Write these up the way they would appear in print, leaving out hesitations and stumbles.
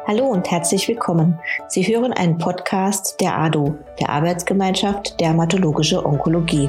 Hallo und herzlich willkommen. Sie hören einen Podcast der ADO, der Arbeitsgemeinschaft Dermatologische Onkologie.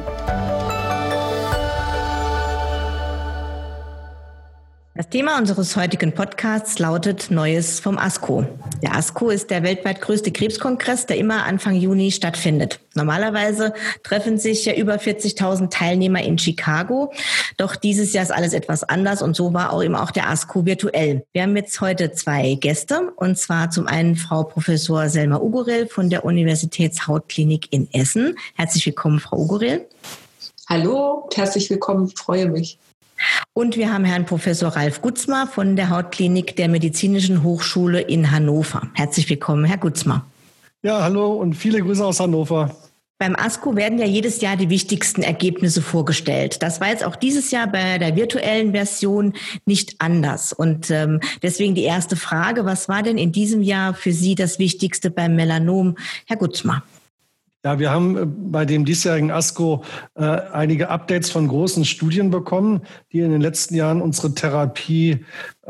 Das Thema unseres heutigen Podcasts lautet Neues vom ASCO. Der ASCO ist der weltweit größte Krebskongress, der immer Anfang Juni stattfindet. Normalerweise treffen sich ja über 40.000 Teilnehmer in Chicago. Doch dieses Jahr ist alles etwas anders und so war auch eben auch der ASCO virtuell. Wir haben jetzt heute zwei Gäste, und zwar zum einen Frau Professor Selma Ugorel von der Universitätshautklinik in Essen. Herzlich willkommen, Frau Ugorel. Hallo, herzlich willkommen, ich freue mich. Und wir haben Herrn Professor Ralf Gutzmer von der Hautklinik der Medizinischen Hochschule in Hannover. Herzlich willkommen, Herr Gutzmer. Ja, hallo und viele Grüße aus Hannover. Beim ASCO werden ja jedes Jahr die wichtigsten Ergebnisse vorgestellt. Das war jetzt auch dieses Jahr bei der virtuellen Version nicht anders. Und deswegen die erste Frage, was war denn in diesem Jahr für Sie das Wichtigste beim Melanom? Herr Gutzmer. Ja, wir haben bei dem diesjährigen ASCO einige Updates von großen Studien bekommen, die in den letzten Jahren unsere Therapie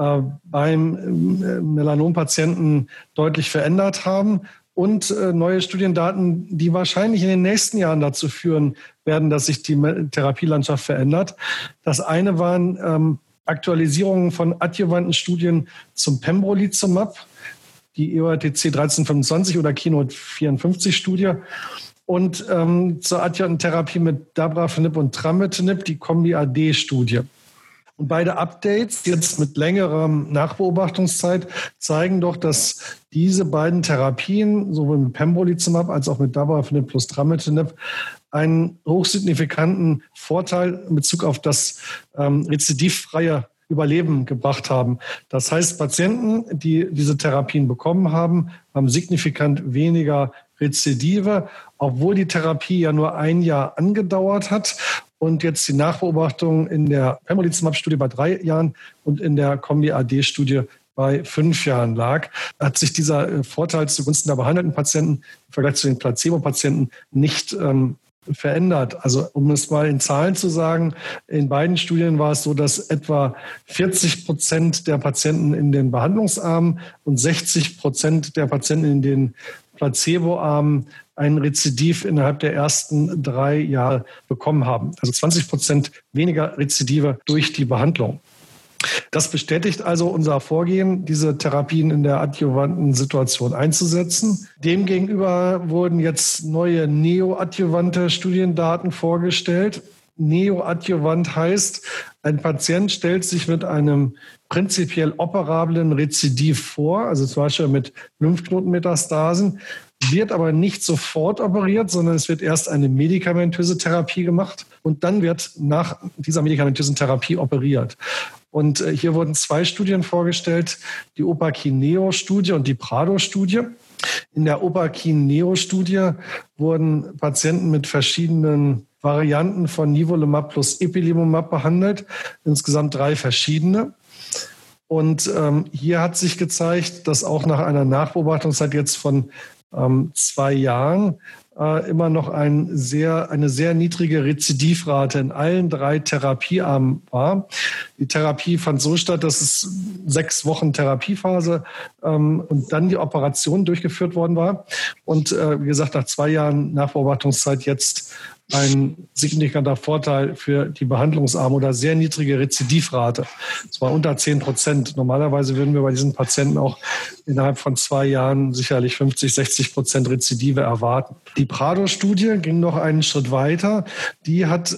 beim Melanompatienten deutlich verändert haben. Und neue Studiendaten, die wahrscheinlich in den nächsten Jahren dazu führen werden, dass sich die Therapielandschaft verändert. Das eine waren Aktualisierungen von adjuvanten Studien zum Pembrolizumab, die EORTC 1325 oder Keynote 54 Studie. Und zur adjuvanten Therapie mit Dabrafenib und Trametinib, die Kombi-AD-Studie. Und beide Updates, jetzt mit längerer Nachbeobachtungszeit, zeigen doch, dass diese beiden Therapien, sowohl mit Pembrolizumab als auch mit Dabrafenib plus Trametinib, einen hochsignifikanten Vorteil in Bezug auf das rezidivfreie Überleben gebracht haben. Das heißt, Patienten, die diese Therapien bekommen haben, haben signifikant weniger Rezidive, obwohl die Therapie ja nur ein Jahr angedauert hat und jetzt die Nachbeobachtung in der Pembrolizumab-Studie bei 3 Jahren und in der Kombi-AD-Studie bei 5 Jahren lag, hat sich dieser Vorteil zugunsten der behandelten Patienten im Vergleich zu den Placebo-Patienten nicht verändert. Also um es mal in Zahlen zu sagen, in beiden Studien war es so, dass etwa 40% der Patienten in den Behandlungsarmen und 60% der Patienten in den Placeboarmen ein Rezidiv innerhalb der ersten 3 Jahre bekommen haben. Also 20% weniger Rezidive durch die Behandlung. Das bestätigt also unser Vorgehen, diese Therapien in der adjuvanten Situation einzusetzen. Demgegenüber wurden jetzt neue neoadjuvante Studiendaten vorgestellt. Neoadjuvant heißt, ein Patient stellt sich mit einem prinzipiell operablen Rezidiv vor, also zum Beispiel mit Lymphknotenmetastasen, wird aber nicht sofort operiert, sondern es wird erst eine medikamentöse Therapie gemacht und dann wird nach dieser medikamentösen Therapie operiert. Und hier wurden 2 Studien vorgestellt, die OPA-Kineo-Studie und die PRADO-Studie. In der OPA-Kineo-Studie wurden Patienten mit verschiedenen Varianten von Nivolumab plus Ipilimumab behandelt, insgesamt 3 verschiedene. Und hier hat sich gezeigt, dass auch nach einer Nachbeobachtungszeit jetzt von 2 Jahren immer noch eine sehr niedrige Rezidivrate in allen 3 Therapiearmen war. Die Therapie fand so statt, dass es 6 Wochen Therapiephase und dann die Operation durchgeführt worden war. Und wie gesagt, nach 2 Jahren Nachbeobachtungszeit jetzt ein signifikanter Vorteil für die Behandlungsarme oder sehr niedrige Rezidivrate. Es war unter 10%. Normalerweise würden wir bei diesen Patienten auch innerhalb von 2 Jahren sicherlich 50-60% Rezidive erwarten. Die PRADO-Studie ging noch einen Schritt weiter. Die hat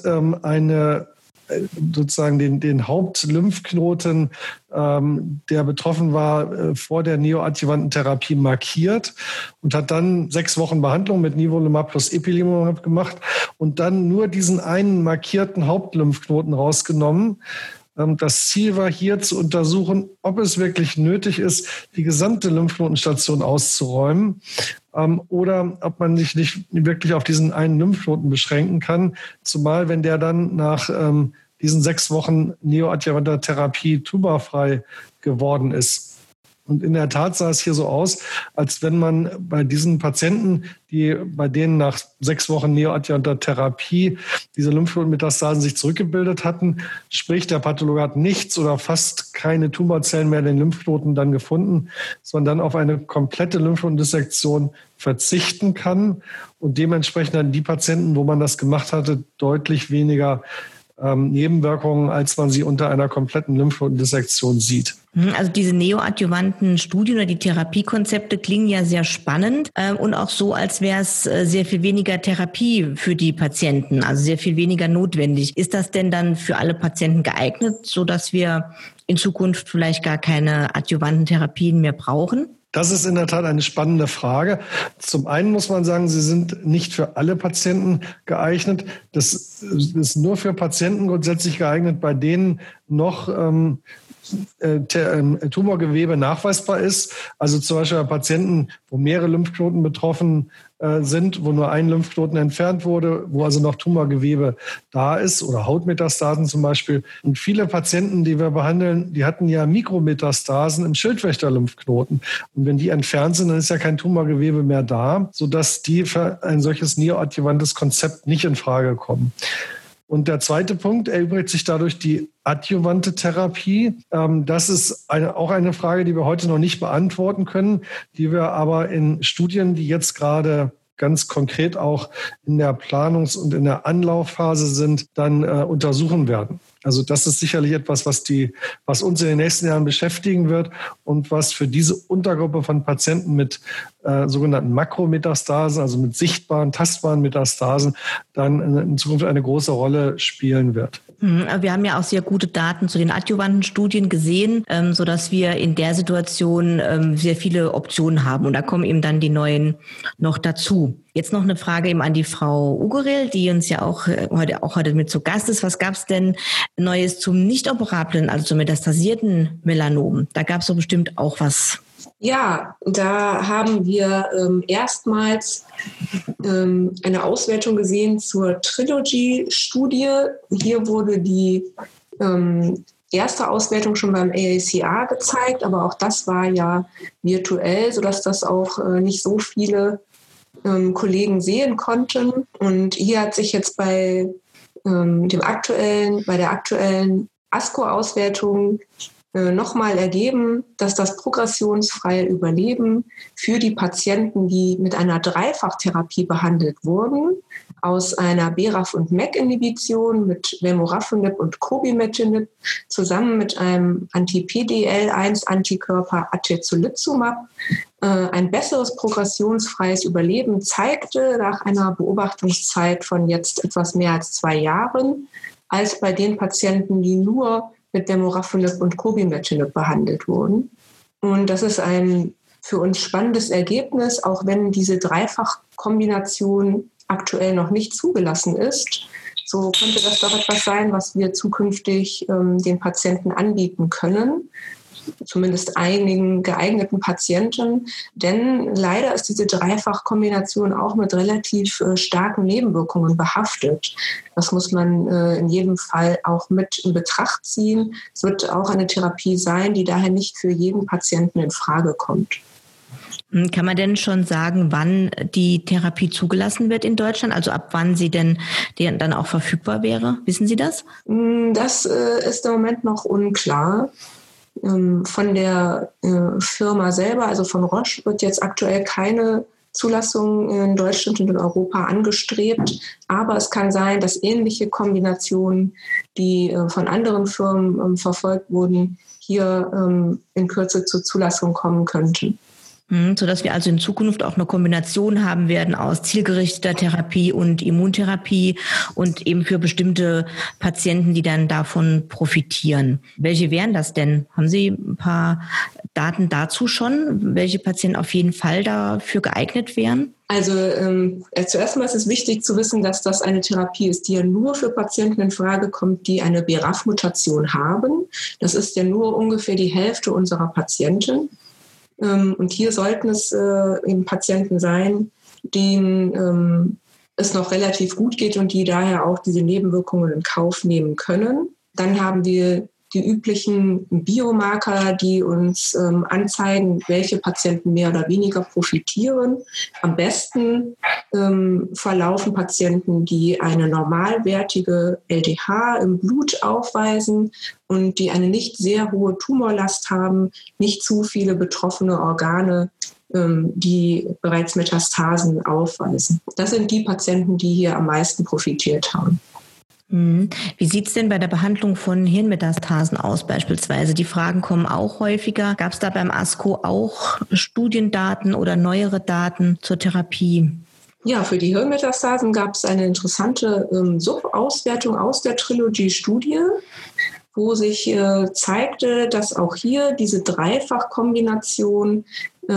sozusagen den Hauptlymphknoten, der betroffen war, vor der neoadjuvanten Therapie markiert und hat dann 6 Wochen Behandlung mit Nivolumab plus Ipilimumab gemacht und dann nur diesen einen markierten Hauptlymphknoten rausgenommen. Das Ziel war hier zu untersuchen, ob es wirklich nötig ist, die gesamte Lymphknotenstation auszuräumen oder ob man sich nicht wirklich auf diesen einen Lymphknoten beschränken kann, zumal wenn der dann nach diesen 6 Wochen neoadjuvanter Therapie tumorfrei geworden ist. Und in der Tat sah es hier so aus, als wenn man bei diesen Patienten, bei denen nach 6 Wochen neoadjuvanter Therapie diese Lymphknotenmetastasen sich zurückgebildet hatten, sprich der Pathologe hat nichts oder fast keine Tumorzellen mehr in den Lymphknoten dann gefunden, sondern dann auf eine komplette Lymphknotendissektion verzichten kann und dementsprechend dann die Patienten, wo man das gemacht hatte, deutlich weniger Nebenwirkungen, als man sie unter einer kompletten Lymphknotendissektion sieht. Also diese neoadjuvanten Studien oder die Therapiekonzepte klingen ja sehr spannend und auch so, als wäre es sehr viel weniger Therapie für die Patienten, also sehr viel weniger notwendig. Ist das denn dann für alle Patienten geeignet, sodass wir in Zukunft vielleicht gar keine adjuvanten Therapien mehr brauchen? Das ist in der Tat eine spannende Frage. Zum einen muss man sagen, sie sind nicht für alle Patienten geeignet. Das ist nur für Patienten grundsätzlich geeignet, bei denen noch Tumorgewebe nachweisbar ist. Also zum Beispiel bei Patienten, wo mehrere Lymphknoten betroffen sind, wo nur ein Lymphknoten entfernt wurde, wo also noch Tumorgewebe da ist oder Hautmetastasen zum Beispiel. Und viele Patienten, die wir behandeln, die hatten ja Mikrometastasen im Schildwächter-Lymphknoten. Und wenn die entfernt sind, dann ist ja kein Tumorgewebe mehr da, sodass die für ein solches neoadjuvantes Konzept nicht in Frage kommen. Und der zweite Punkt erübrigt sich dadurch die adjuvante Therapie. Das ist auch eine Frage, die wir heute noch nicht beantworten können, die wir aber in Studien, die jetzt gerade ganz konkret auch in der Planungs- und in der Anlaufphase sind, dann untersuchen werden. Also das ist sicherlich etwas, was uns in den nächsten Jahren beschäftigen wird und was für diese Untergruppe von Patienten mit sogenannten Makrometastasen, also mit sichtbaren, tastbaren Metastasen, dann in Zukunft eine große Rolle spielen wird. Wir haben ja auch sehr gute Daten zu den adjuvanten Studien gesehen, sodass wir in der Situation sehr viele Optionen haben. Und da kommen eben dann die neuen noch dazu. Jetzt noch eine Frage eben an die Frau Ugorel, die uns ja auch heute mit zu Gast ist. Was gab es denn Neues zum nicht operablen, also zum metastasierten Melanom? Da gab es so bestimmt auch was. Ja, da haben wir erstmals eine Auswertung gesehen zur Trilogy-Studie. Hier wurde die erste Auswertung schon beim AACR gezeigt, aber auch das war ja virtuell, sodass das auch nicht so viele Kollegen sehen konnten. Und hier hat sich jetzt bei der aktuellen ASCO-Auswertung nochmal ergeben, dass das progressionsfreie Überleben für die Patienten, die mit einer Dreifachtherapie behandelt wurden, aus einer BRAF- und MEK-Inhibition mit Vemurafenib und Cobimetinib zusammen mit einem Anti-PDL1-Antikörper Atezolizumab ein besseres progressionsfreies Überleben zeigte nach einer Beobachtungszeit von jetzt etwas mehr als 2 Jahren, als bei den Patienten, die nur mit Vemurafenib und Cobimetinib behandelt wurden. Und das ist ein für uns spannendes Ergebnis, auch wenn diese Dreifachkombination aktuell noch nicht zugelassen ist. So könnte das doch etwas sein, was wir zukünftig den Patienten anbieten können, zumindest einigen geeigneten Patienten. Denn leider ist diese Dreifachkombination auch mit relativ starken Nebenwirkungen behaftet. Das muss man in jedem Fall auch mit in Betracht ziehen. Es wird auch eine Therapie sein, die daher nicht für jeden Patienten in Frage kommt. Kann man denn schon sagen, wann die Therapie zugelassen wird in Deutschland? Also ab wann sie denn dann auch verfügbar wäre? Wissen Sie das? Das ist im Moment noch unklar. Von der Firma selber, also von Roche, wird jetzt aktuell keine Zulassung in Deutschland und in Europa angestrebt. Aber es kann sein, dass ähnliche Kombinationen, die von anderen Firmen verfolgt wurden, hier in Kürze zur Zulassung kommen könnten. Sodass wir also in Zukunft auch eine Kombination haben werden aus zielgerichteter Therapie und Immuntherapie und eben für bestimmte Patienten, die dann davon profitieren. Welche wären das denn? Haben Sie ein paar Daten dazu schon, welche Patienten auf jeden Fall dafür geeignet wären? Also zuerst mal ist es wichtig zu wissen, dass das eine Therapie ist, die ja nur für Patienten in Frage kommt, die eine BRAF-Mutation haben. Das ist ja nur ungefähr die Hälfte unserer Patienten. Und hier sollten es eben Patienten sein, denen es noch relativ gut geht und die daher auch diese Nebenwirkungen in Kauf nehmen können. Dann haben wir die üblichen Biomarker, die uns anzeigen, welche Patienten mehr oder weniger profitieren. Am besten verlaufen Patienten, die eine normalwertige LDH im Blut aufweisen und die eine nicht sehr hohe Tumorlast haben, nicht zu viele betroffene Organe, die bereits Metastasen aufweisen. Das sind die Patienten, die hier am meisten profitiert haben. Wie sieht es denn bei der Behandlung von Hirnmetastasen aus beispielsweise? Die Fragen kommen auch häufiger. Gab es da beim ASCO auch Studiendaten oder neuere Daten zur Therapie? Ja, für die Hirnmetastasen gab es eine interessante Subauswertung aus der Trilogy-Studie, wo sich zeigte, dass auch hier diese Dreifachkombination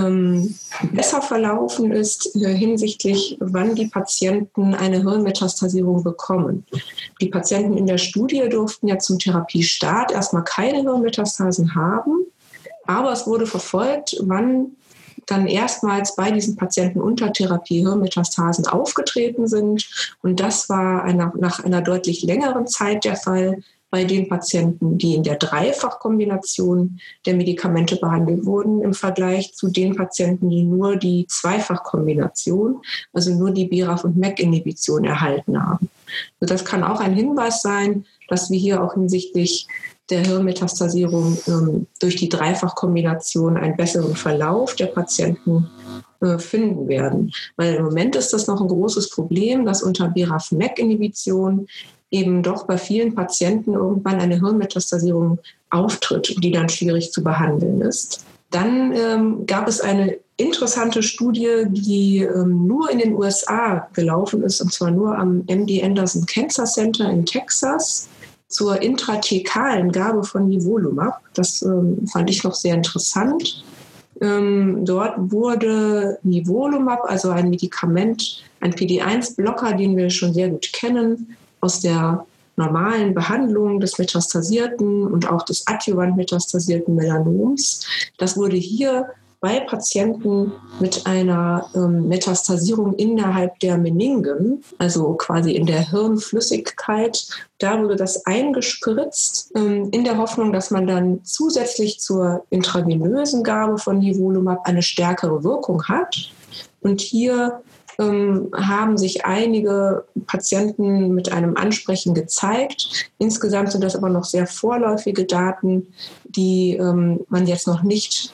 besser verlaufen ist hinsichtlich, wann die Patienten eine Hirnmetastasierung bekommen. Die Patienten in der Studie durften ja zum Therapiestart erstmal keine Hirnmetastasen haben, aber es wurde verfolgt, wann dann erstmals bei diesen Patienten unter Therapie Hirnmetastasen aufgetreten sind. Und das war nach einer deutlich längeren Zeit der Fall bei den Patienten, die in der Dreifachkombination der Medikamente behandelt wurden, im Vergleich zu den Patienten, die nur die Zweifachkombination, also nur die BRAF- und MEK-Inhibition erhalten haben. Also das kann auch ein Hinweis sein, dass wir hier auch hinsichtlich der Hirnmetastasierung durch die Dreifachkombination einen besseren Verlauf der Patienten finden werden. Weil im Moment ist das noch ein großes Problem, dass unter BRAF-MEK-Inhibition eben doch bei vielen Patienten irgendwann eine Hirnmetastasierung auftritt, die dann schwierig zu behandeln ist. Dann gab es eine interessante Studie, die nur in den USA gelaufen ist, und zwar nur am MD Anderson Cancer Center in Texas, zur intrathekalen Gabe von Nivolumab. Das fand ich noch sehr interessant. Dort wurde Nivolumab, also ein Medikament, ein PD-1-Blocker, den wir schon sehr gut kennen, aus der normalen Behandlung des metastasierten und auch des adjuvant metastasierten Melanoms. Das wurde hier bei Patienten mit einer Metastasierung innerhalb der Meningen, also quasi in der Hirnflüssigkeit, da wurde das eingespritzt, in der Hoffnung, dass man dann zusätzlich zur intravenösen Gabe von Nivolumab eine stärkere Wirkung hat. Und hier haben sich einige Patienten mit einem Ansprechen gezeigt. Insgesamt sind das aber noch sehr vorläufige Daten, die man jetzt noch nicht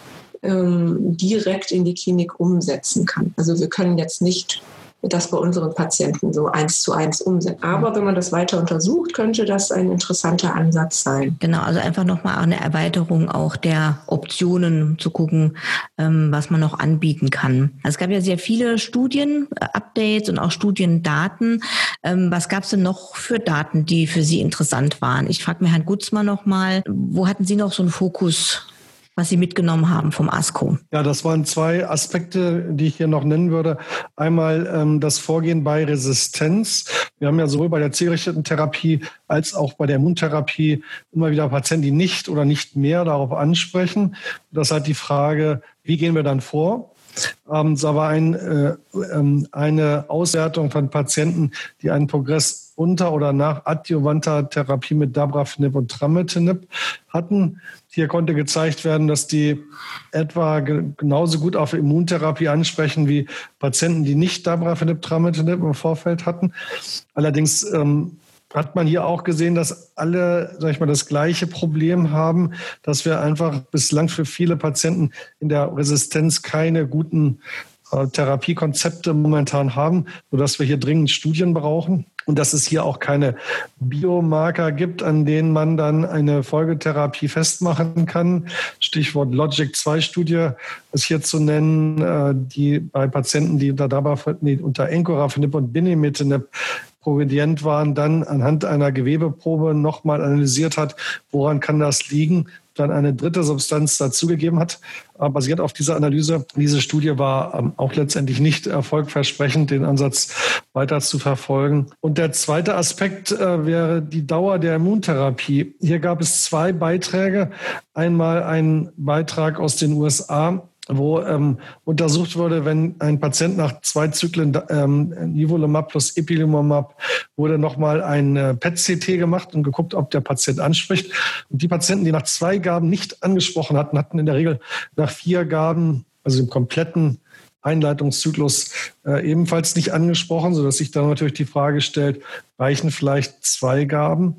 direkt in die Klinik umsetzen kann. Also wir können jetzt nicht das bei unseren Patienten so 1:1 umsetzen. Aber wenn man das weiter untersucht, könnte das ein interessanter Ansatz sein. Genau, also einfach nochmal eine Erweiterung auch der Optionen zu gucken, was man noch anbieten kann. Also es gab ja sehr viele Studien, Updates und auch Studiendaten. Was gab es denn noch für Daten, die für Sie interessant waren? Ich frage mir Herrn Gutzmann nochmal, wo hatten Sie noch so einen Fokus, was Sie mitgenommen haben vom ASCO? Ja, das waren zwei Aspekte, die ich hier noch nennen würde. Einmal das Vorgehen bei Resistenz. Wir haben ja sowohl bei der zielgerichteten Therapie als auch bei der Immuntherapie immer wieder Patienten, die nicht oder nicht mehr darauf ansprechen. Das ist halt die Frage, wie gehen wir dann vor? Es war eine Auswertung von Patienten, die einen Progress unter oder nach adjuvanter Therapie mit Dabrafenib und Trametinib hatten. Hier konnte gezeigt werden, dass die etwa genauso gut auf Immuntherapie ansprechen wie Patienten, die nicht Dabrafenib, Trametinib im Vorfeld hatten. Allerdings hat man hier auch gesehen, dass alle, sag ich mal, das gleiche Problem haben, dass wir einfach bislang für viele Patienten in der Resistenz keine guten Therapiekonzepte momentan haben, sodass wir hier dringend Studien brauchen und dass es hier auch keine Biomarker gibt, an denen man dann eine Folgetherapie festmachen kann. Stichwort LOGIC-2-Studie ist hier zu nennen, die bei Patienten, die unter Encorafenib und Binimetinib progredient waren, dann anhand einer Gewebeprobe nochmal analysiert hat, woran kann das liegen, dann eine dritte Substanz dazugegeben hat. Basiert auf dieser Analyse. Diese Studie war auch letztendlich nicht erfolgversprechend, den Ansatz weiter zu verfolgen. Und der zweite Aspekt wäre die Dauer der Immuntherapie. Hier gab es zwei Beiträge. Einmal ein Beitrag aus den USA, wo untersucht wurde, wenn ein Patient nach 2 Zyklen Nivolumab plus Ipilimumab wurde nochmal ein PET-CT gemacht und geguckt, ob der Patient anspricht. Und die Patienten, die nach 2 Gaben nicht angesprochen hatten, hatten in der Regel nach 4 Gaben, also im kompletten Einleitungszyklus, ebenfalls nicht angesprochen, sodass sich dann natürlich die Frage stellt, reichen vielleicht 2 Gaben?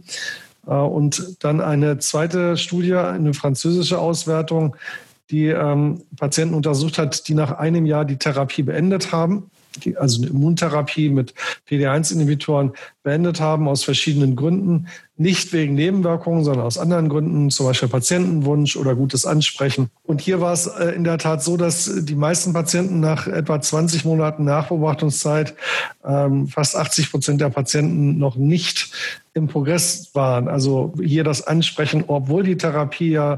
Und dann eine zweite Studie, eine französische Auswertung, die Patienten untersucht hat, die nach einem Jahr die Therapie beendet haben, also eine Immuntherapie mit PD-1-Inhibitoren beendet haben, aus verschiedenen Gründen. Nicht wegen Nebenwirkungen, sondern aus anderen Gründen, zum Beispiel Patientenwunsch oder gutes Ansprechen. Und hier war es in der Tat so, dass die meisten Patienten nach etwa 20 Monaten Nachbeobachtungszeit, fast 80% der Patienten noch nicht im Progress waren. Also hier das Ansprechen, obwohl die Therapie ja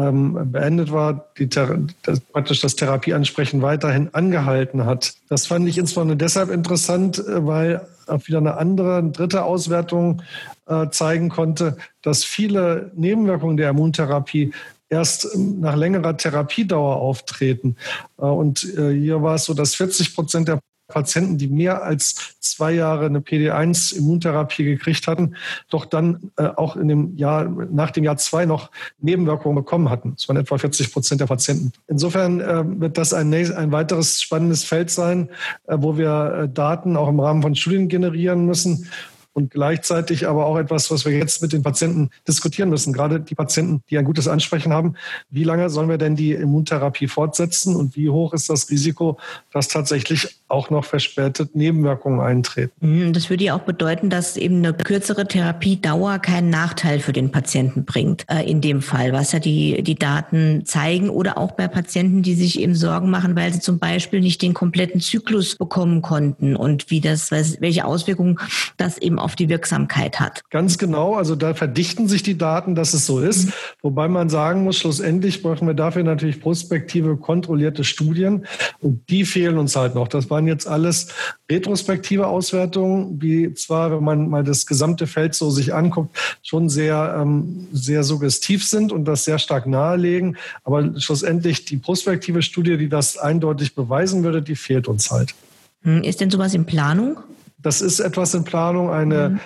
beendet war, praktisch das Therapieansprechen weiterhin angehalten hat. Das fand ich insbesondere deshalb interessant, weil auch wieder eine dritte Auswertung zeigen konnte, dass viele Nebenwirkungen der Immuntherapie erst nach längerer Therapiedauer auftreten. Und hier war es so, dass 40% der Patienten, die mehr als 2 Jahre eine PD-1-Immuntherapie gekriegt hatten, doch dann auch in dem Jahr, nach dem Jahr 2 noch Nebenwirkungen bekommen hatten. Das waren etwa 40% der Patienten. Insofern wird das ein weiteres spannendes Feld sein, wo wir Daten auch im Rahmen von Studien generieren müssen. Und gleichzeitig aber auch etwas, was wir jetzt mit den Patienten diskutieren müssen. Gerade die Patienten, die ein gutes Ansprechen haben. Wie lange sollen wir denn die Immuntherapie fortsetzen und wie hoch ist das Risiko, dass tatsächlich auch noch verspätet Nebenwirkungen eintreten? Das würde ja auch bedeuten, dass eben eine kürzere Therapiedauer keinen Nachteil für den Patienten bringt. In dem Fall, was ja die Daten zeigen, oder auch bei Patienten, die sich eben Sorgen machen, weil sie zum Beispiel nicht den kompletten Zyklus bekommen konnten und welche Auswirkungen das eben auf die Wirksamkeit hat. Ganz genau, also da verdichten sich die Daten, dass es so ist. Wobei man sagen muss, schlussendlich brauchen wir dafür natürlich prospektive, kontrollierte Studien. Und die fehlen uns halt noch. Das waren jetzt alles retrospektive Auswertungen, die zwar, wenn man mal das gesamte Feld so sich anguckt, schon sehr, sehr suggestiv sind und das sehr stark nahelegen. Aber schlussendlich die prospektive Studie, die das eindeutig beweisen würde, die fehlt uns halt. Ist denn sowas in Planung? Das ist etwas in Planung, eine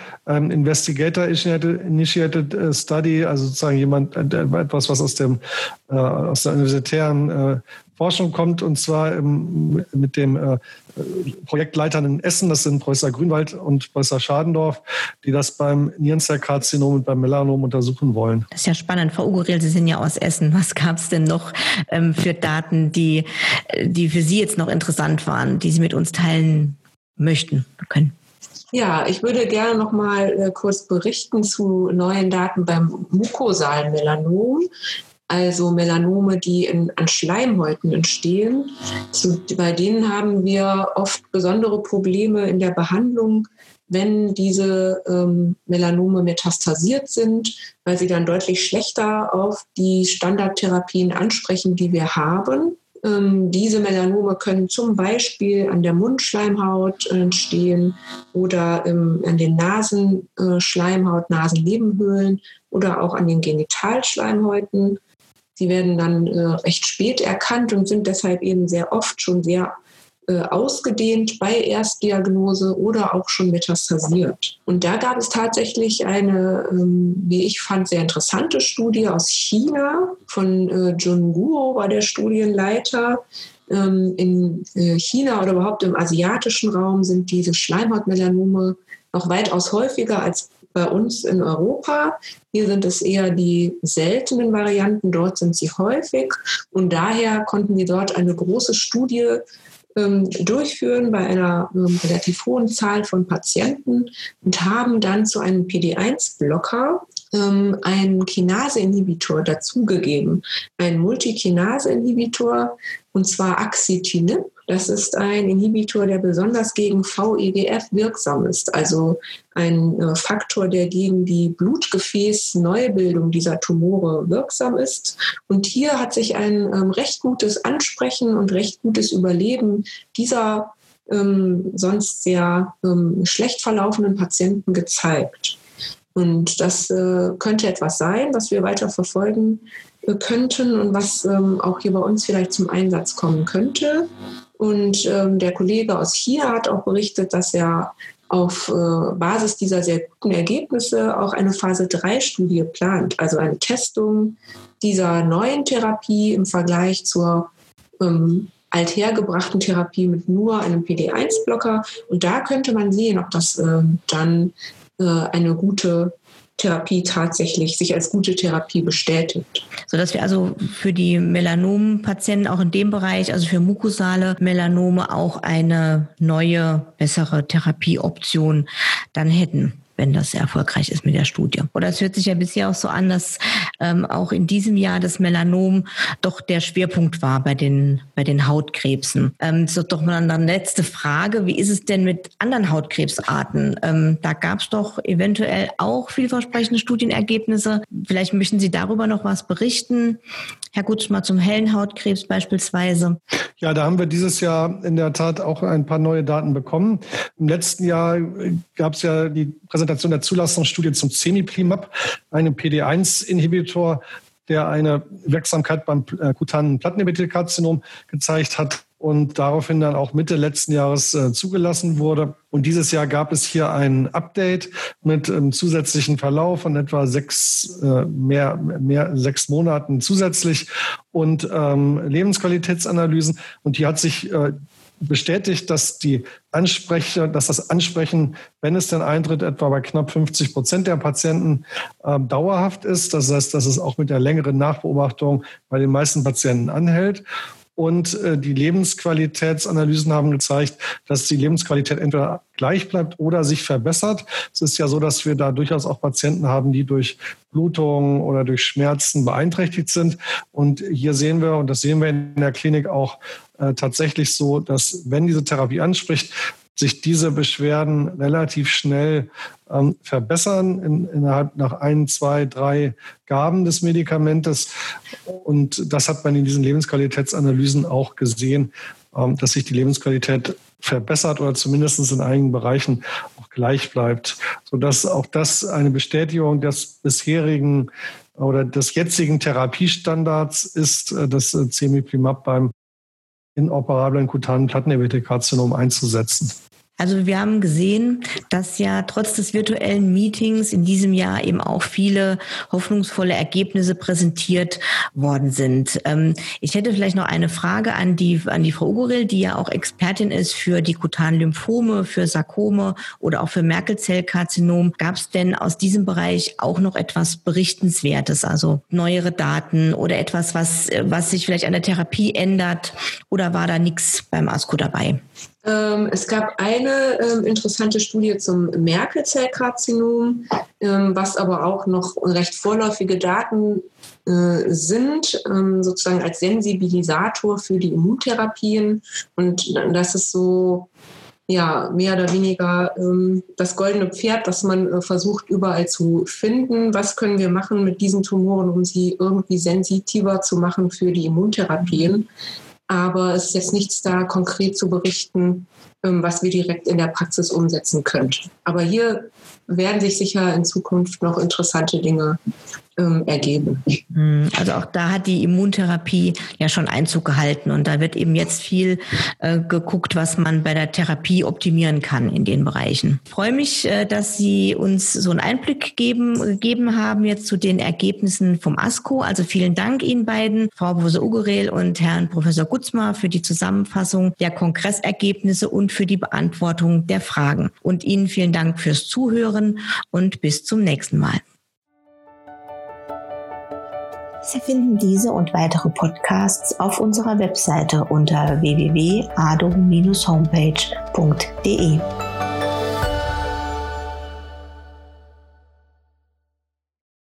Investigator-Initiated Study, also sozusagen etwas, was aus der universitären Forschung kommt, und zwar mit dem Projektleitern in Essen, das sind Professor Grünwald und Professor Schadendorf, die das beim Nierenzellkarzinom und beim Melanom untersuchen wollen. Das ist ja spannend. Frau Uguriel, Sie sind ja aus Essen. Was gab es denn noch für Daten, die für Sie jetzt noch interessant waren, die Sie mit uns teilen möchten können? Ja, ich würde gerne noch mal kurz berichten zu neuen Daten beim mukosalen Melanom, also Melanome, die an Schleimhäuten entstehen. Bei denen haben wir oft besondere Probleme in der Behandlung, wenn diese Melanome metastasiert sind, weil sie dann deutlich schlechter auf die Standardtherapien ansprechen, die wir haben. Diese Melanome können zum Beispiel an der Mundschleimhaut entstehen oder an den Nasenschleimhaut, Nasennebenhöhlen oder auch an den Genitalschleimhäuten. Sie werden dann recht spät erkannt und sind deshalb eben sehr oft schon sehr ausgedehnt bei Erstdiagnose oder auch schon metastasiert. Und da gab es tatsächlich eine, wie ich fand, sehr interessante Studie aus China. Von Jun Guo war der Studienleiter. In China oder überhaupt im asiatischen Raum sind diese Schleimhautmelanome noch weitaus häufiger als bei uns in Europa. Hier sind es eher die seltenen Varianten, dort sind sie häufig. Und daher konnten wir dort eine große Studie durchführen bei einer relativ hohen Zahl von Patienten und haben dann zu einem PD-1-Blocker einen Kinase-Inhibitor dazugegeben. Ein Multikinase-Inhibitor, und zwar Axitinib. Das ist ein Inhibitor, der besonders gegen VEGF wirksam ist, also ein Faktor, der gegen die Blutgefäßneubildung dieser Tumore wirksam ist. Und hier hat sich ein recht gutes Ansprechen und recht gutes Überleben dieser sonst sehr schlecht verlaufenden Patienten gezeigt. Und das könnte etwas sein, was wir weiter verfolgen könnten und was auch hier bei uns vielleicht zum Einsatz kommen könnte. Und der Kollege aus China hat auch berichtet, dass er auf Basis dieser sehr guten Ergebnisse auch eine Phase-3-Studie plant, also eine Testung dieser neuen Therapie im Vergleich zur althergebrachten Therapie mit nur einem PD-1-Blocker. Und da könnte man sehen, ob das dann eine gute Therapie tatsächlich sich als gute Therapie bestätigt. Sodass wir also für die Melanompatienten auch in dem Bereich, also für mukosale Melanome, auch eine neue, bessere Therapieoption dann hätten, wenn das erfolgreich ist mit der Studie. Oder es hört sich ja bisher auch so an, dass auch in diesem Jahr das Melanom doch der Schwerpunkt war bei den Hautkrebsen. Das ist doch mal eine letzte Frage. Wie ist es denn mit anderen Hautkrebsarten? Da gab es doch eventuell auch vielversprechende Studienergebnisse. Vielleicht möchten Sie darüber noch was berichten. Herr Gutschmer, zum hellen Hautkrebs beispielsweise. Ja, da haben wir dieses Jahr in der Tat auch ein paar neue Daten bekommen. Im letzten Jahr gab es ja die Präsentation der Zulassungsstudie zum Cemiplimab, einem PD-1-Inhibitor, der eine Wirksamkeit beim kutanen Plattenepithelkarzinom gezeigt hat und daraufhin dann auch Mitte letzten Jahres zugelassen wurde. Und dieses Jahr gab es hier ein Update mit einem zusätzlichen Verlauf von etwa 6 Monaten zusätzlich und Lebensqualitätsanalysen. Und hier hat sich bestätigt, dass das Ansprechen, wenn es denn eintritt, etwa bei knapp 50% der Patienten dauerhaft ist. Das heißt, dass es auch mit der längeren Nachbeobachtung bei den meisten Patienten anhält. Und die Lebensqualitätsanalysen haben gezeigt, dass die Lebensqualität entweder gleich bleibt oder sich verbessert. Es ist ja so, dass wir da durchaus auch Patienten haben, die durch Blutungen oder durch Schmerzen beeinträchtigt sind. Und hier sehen wir, und das sehen wir in der Klinik auch tatsächlich so, dass wenn diese Therapie anspricht, sich diese Beschwerden relativ schnell verbessern innerhalb nach 1, 2, 3 Gaben des Medikamentes. Und das hat man in diesen Lebensqualitätsanalysen auch gesehen, dass sich die Lebensqualität verbessert oder zumindest in einigen Bereichen auch gleich bleibt, sodass auch das eine Bestätigung des bisherigen oder des jetzigen Therapiestandards ist, das Cemiplimab beim inoperablen kutanen Plattenepithelkarzinom einzusetzen. Also wir haben gesehen, dass ja trotz des virtuellen Meetings in diesem Jahr eben auch viele hoffnungsvolle Ergebnisse präsentiert worden sind. Ich hätte vielleicht noch eine Frage an die Frau Ugurill, die ja auch Expertin ist für die kutanen Lymphome, für Sarkome oder auch für Merkel-Zell-Karzinom. Gab es denn aus diesem Bereich auch noch etwas Berichtenswertes, also neuere Daten oder etwas, was sich vielleicht an der Therapie ändert, oder war da nichts beim ASCO dabei? Es gab eine interessante Studie zum Merkel-Zell-Karzinom, was aber auch noch recht vorläufige Daten sind, sozusagen als Sensibilisator für die Immuntherapien. Und das ist so mehr oder weniger das goldene Pferd, das man versucht überall zu finden. Was können wir machen mit diesen Tumoren, um sie irgendwie sensitiver zu machen für die Immuntherapien? Aber es ist jetzt nichts da konkret zu berichten, was wir direkt in der Praxis umsetzen könnten. Aber hier werden sich sicher in Zukunft noch interessante Dinge ergeben. Also auch da hat die Immuntherapie ja schon Einzug gehalten und da wird eben jetzt viel geguckt, was man bei der Therapie optimieren kann in den Bereichen. Ich freue mich, dass Sie uns so einen Einblick gegeben haben jetzt zu den Ergebnissen vom ASCO. Also vielen Dank Ihnen beiden, Frau Professor Ugurill und Herrn Professor Gutschmer, für die Zusammenfassung der Kongressergebnisse und für die Beantwortung der Fragen. Und Ihnen vielen Dank fürs Zuhören und bis zum nächsten Mal. Sie finden diese und weitere Podcasts auf unserer Webseite unter www.ado-homepage.de.